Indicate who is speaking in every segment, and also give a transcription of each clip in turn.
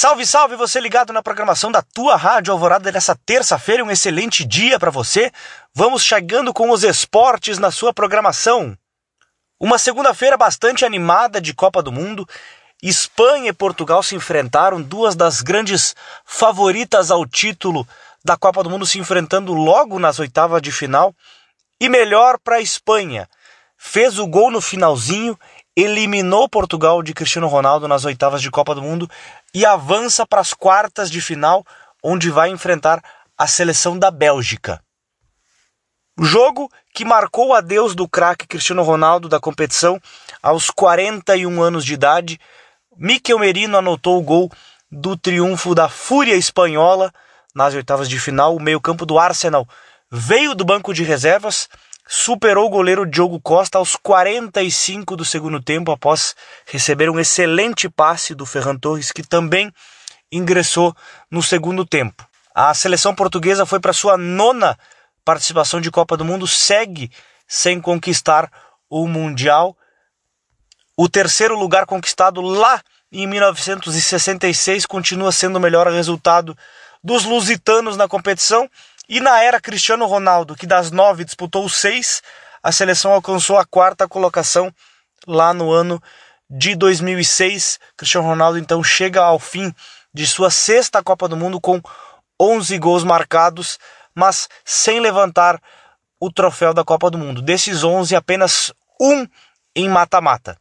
Speaker 1: Salve, salve, você ligado na programação da tua Rádio Alvorada dessa terça-feira, um excelente dia para você. Vamos chegando com os esportes na sua programação. Uma segunda-feira bastante animada de Copa do Mundo. Espanha e Portugal se enfrentaram, duas das grandes favoritas ao título da Copa do Mundo se enfrentando logo nas oitavas de final. E melhor para a Espanha, fez o gol no finalzinho, eliminou Portugal de Cristiano Ronaldo nas oitavas de Copa do Mundo e avança para as quartas de final, onde vai enfrentar a seleção da Bélgica. O jogo que marcou o adeus do craque Cristiano Ronaldo da competição aos 41 anos de idade. Mikel Merino anotou o gol do triunfo da Fúria Espanhola nas oitavas de final. O meio-campo do Arsenal veio do banco de reservas, superou o goleiro Diogo Costa aos 45 do segundo tempo após receber um excelente passe do Ferran Torres, que também ingressou no segundo tempo. A seleção portuguesa foi para sua nona participação de Copa do Mundo, segue sem conquistar o Mundial. O terceiro lugar conquistado lá em 1966 continua sendo o melhor resultado dos lusitanos na competição. E na era Cristiano Ronaldo, que das 9 disputou 6, a seleção alcançou a quarta colocação lá no ano de 2006. Cristiano Ronaldo então chega ao fim de sua sexta Copa do Mundo com 11 gols marcados, mas sem levantar o troféu da Copa do Mundo. Desses 11, apenas um em mata-mata.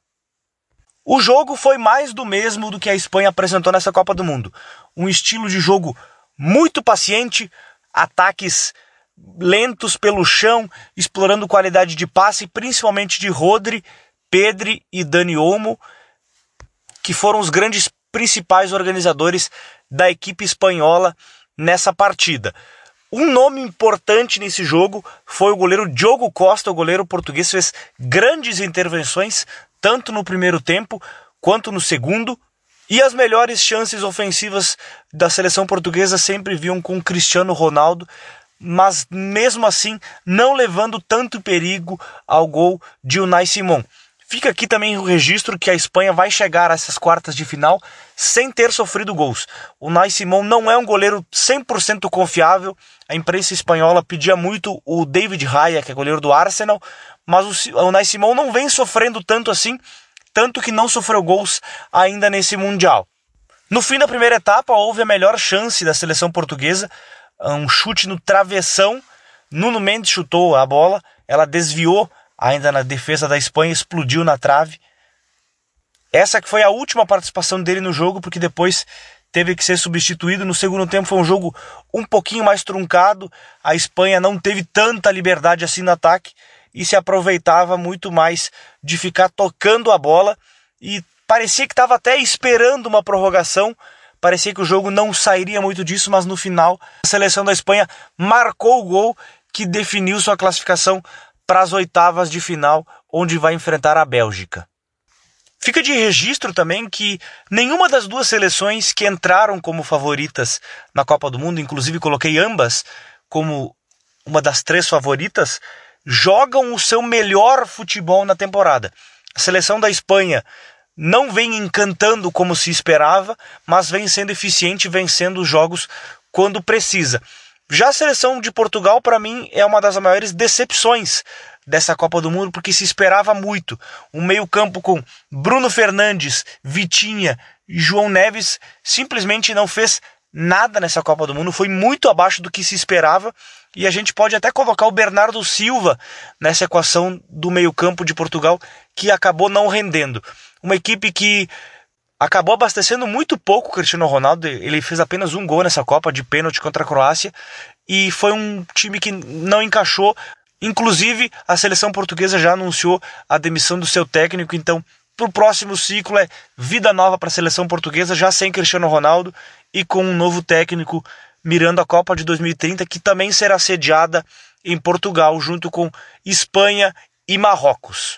Speaker 1: O jogo foi mais do mesmo do que a Espanha apresentou nessa Copa do Mundo. Um estilo de jogo muito paciente, ataques lentos pelo chão, explorando qualidade de passe, principalmente de Rodri, Pedri e Dani Olmo, que foram os grandes principais organizadores da equipe espanhola nessa partida. Um nome importante nesse jogo foi o goleiro Diogo Costa. O goleiro português fez grandes intervenções, tanto no primeiro tempo quanto no segundo. E as melhores chances ofensivas da seleção portuguesa sempre vinham com Cristiano Ronaldo, mas mesmo assim não levando tanto perigo ao gol de Unai Simón. Fica aqui também o registro que a Espanha vai chegar a essas quartas de final sem ter sofrido gols. O Unai Simón não é um goleiro 100% confiável. A imprensa espanhola pedia muito o David Raya, que é goleiro do Arsenal, mas o Unai Simón não vem sofrendo tanto assim, tanto que não sofreu gols ainda nesse Mundial. No fim da primeira etapa, houve a melhor chance da seleção portuguesa, um chute no travessão. Nuno Mendes chutou a bola, ela desviou ainda na defesa da Espanha, explodiu na trave. Essa que foi a última participação dele no jogo, porque depois teve que ser substituído. No segundo tempo foi um jogo um pouquinho mais truncado, a Espanha não teve tanta liberdade assim no ataque, e se aproveitava muito mais de ficar tocando a bola, e parecia que estava até esperando uma prorrogação, parecia que o jogo não sairia muito disso, mas no final a seleção da Espanha marcou o gol que definiu sua classificação para as oitavas de final, onde vai enfrentar a Bélgica. Fica de registro também que nenhuma das duas seleções que entraram como favoritas na Copa do Mundo, inclusive coloquei ambas como uma das 3 favoritas, jogam o seu melhor futebol na temporada. A seleção da Espanha não vem encantando como se esperava, mas vem sendo eficiente, vencendo os jogos quando precisa. Já a seleção de Portugal, para mim, é uma das maiores decepções dessa Copa do Mundo, porque se esperava muito. Um meio-campo com Bruno Fernandes, Vitinha e João Neves simplesmente não fez nada nessa Copa do Mundo, foi muito abaixo do que se esperava, e a gente pode até colocar o Bernardo Silva nessa equação do meio-campo de Portugal, que acabou não rendendo. Uma equipe que acabou abastecendo muito pouco o Cristiano Ronaldo, ele fez apenas um gol nessa Copa de pênalti contra a Croácia, e foi um time que não encaixou. Inclusive, a seleção portuguesa já anunciou a demissão do seu técnico, então para o próximo ciclo é vida nova para a seleção portuguesa, já sem Cristiano Ronaldo e com um novo técnico mirando a Copa de 2030, que também será sediada em Portugal, junto com Espanha e Marrocos.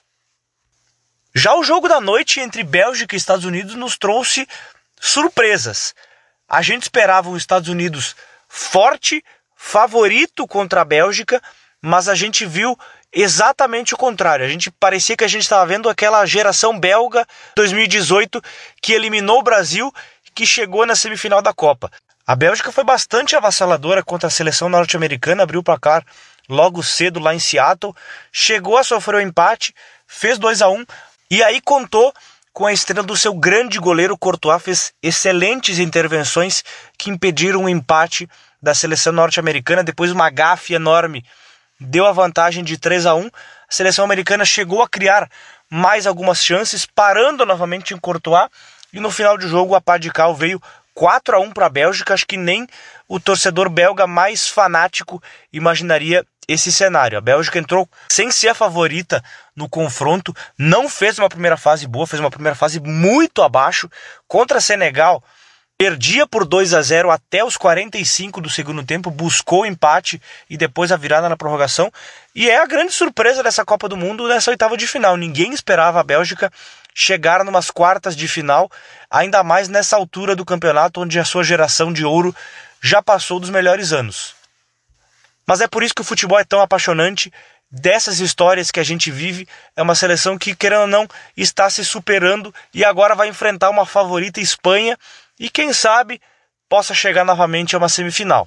Speaker 1: Já o jogo da noite entre Bélgica e Estados Unidos nos trouxe surpresas. A gente esperava os Estados Unidos forte, favorito contra a Bélgica, mas a gente viu exatamente o contrário. Parecia que a gente estava vendo aquela geração belga 2018 que eliminou o Brasil, que chegou na semifinal da Copa. A Bélgica foi bastante avassaladora contra a seleção norte-americana, abriu o placar logo cedo lá em Seattle, chegou a sofrer o empate, fez 2-1 e aí contou com a estrela do seu grande goleiro. Courtois fez excelentes intervenções que impediram o empate da seleção norte-americana. Depois uma gafe enorme deu a vantagem de 3-1. A seleção americana chegou a criar mais algumas chances, parando novamente em Courtois, e no final do jogo a pá de cal veio 4-1 para a Bélgica. Acho que nem o torcedor belga mais fanático imaginaria esse cenário. A Bélgica entrou sem ser a favorita no confronto, não fez uma primeira fase boa, fez uma primeira fase muito abaixo. Contra Senegal, perdia por 2-0 até os 45 do segundo tempo, buscou o empate e depois a virada na prorrogação. E é a grande surpresa dessa Copa do Mundo nessa oitava de final. Ninguém esperava a Bélgica chegar numas quartas de final, ainda mais nessa altura do campeonato, onde a sua geração de ouro já passou dos melhores anos. Mas é por isso que o futebol é tão apaixonante. Dessas histórias que a gente vive, é uma seleção que, querendo ou não, está se superando e agora vai enfrentar uma favorita Espanha e quem sabe possa chegar novamente a uma semifinal.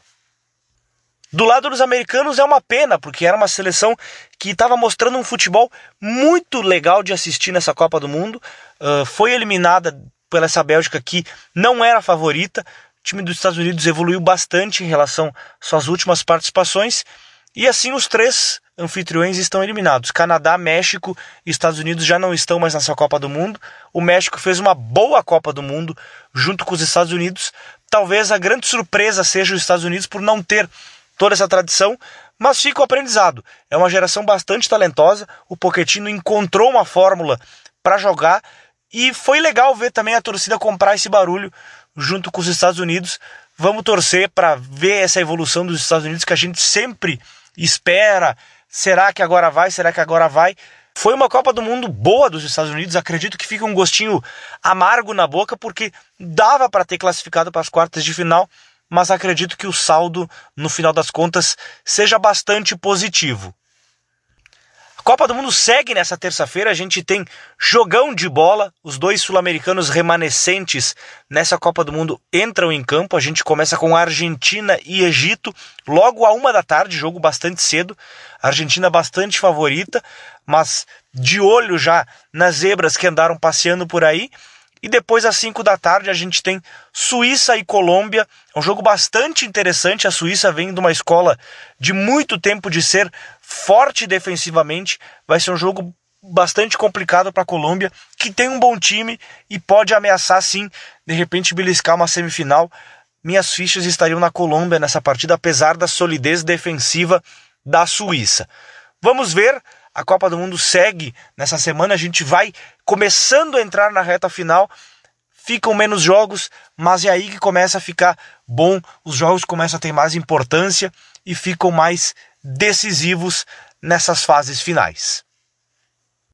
Speaker 1: Do lado dos americanos é uma pena, porque era uma seleção que estava mostrando um futebol muito legal de assistir nessa Copa do Mundo. Foi eliminada pela essa Bélgica que não era a favorita. O time dos Estados Unidos evoluiu bastante em relação às suas últimas participações. E assim os três anfitriões estão eliminados. Canadá, México e Estados Unidos já não estão mais nessa Copa do Mundo. O México fez uma boa Copa do Mundo junto com os Estados Unidos. Talvez a grande surpresa seja os Estados Unidos por não ter toda essa tradição, mas fica o aprendizado. É uma geração bastante talentosa. O Pochettino encontrou uma fórmula para jogar e foi legal ver também a torcida comprar esse barulho junto com os Estados Unidos. Vamos torcer para ver essa evolução dos Estados Unidos que a gente sempre espera. Será que agora vai? Será que agora vai? Foi uma Copa do Mundo boa dos Estados Unidos. Acredito que fica um gostinho amargo na boca, porque dava para ter classificado para as quartas de final, mas acredito que o saldo, no final das contas, seja bastante positivo. A Copa do Mundo segue nessa terça-feira. A gente tem jogão de bola. Os dois sul-americanos remanescentes nessa Copa do Mundo entram em campo. A gente começa com Argentina e Egito, logo à 13h, jogo bastante cedo. A Argentina bastante favorita, mas de olho já nas zebras que andaram passeando por aí. E depois às 17h a gente tem Suíça e Colômbia. É um jogo bastante interessante. A Suíça vem de uma escola de muito tempo de ser forte defensivamente. Vai ser um jogo bastante complicado para a Colômbia, que tem um bom time e pode ameaçar sim, de repente beliscar uma semifinal. Minhas fichas estariam na Colômbia nessa partida, apesar da solidez defensiva da Suíça. Vamos ver. A Copa do Mundo segue nessa semana, a gente vai começando a entrar na reta final, ficam menos jogos, mas é aí que começa a ficar bom, os jogos começam a ter mais importância e ficam mais decisivos nessas fases finais.